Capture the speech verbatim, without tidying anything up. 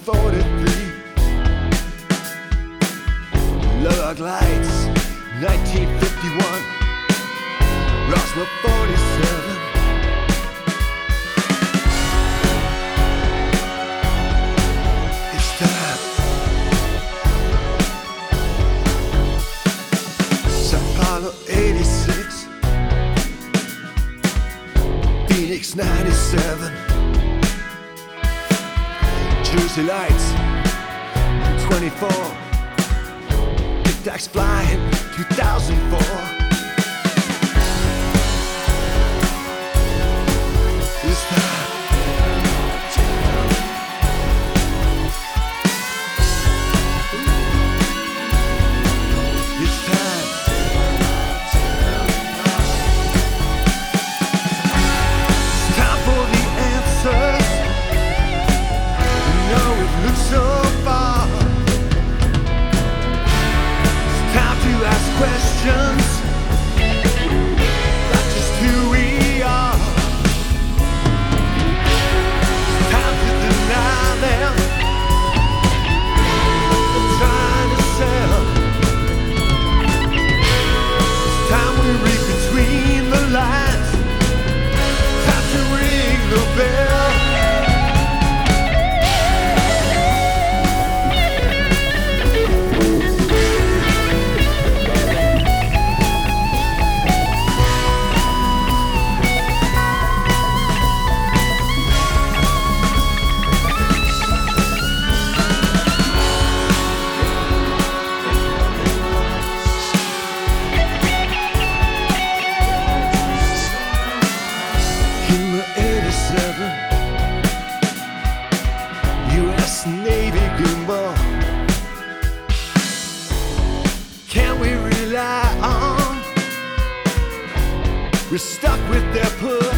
forty-three. Lug lights, nineteen fifty-one. Roswell forty-seven. It's time. Sao Paulo eighty-six. Phoenix ninety-seven. Jersey lights twenty-four. Tic Tacs flying two thousand four. It's time. It's time. It's time for the answers. You know it looks so far. It's time to ask questions, not just who we are. It's time to deny them. They're trying to sell. It's time we read between the lines. Time to ring the bell. U S Navy Goomba. Can we rely on? We're stuck with their pull.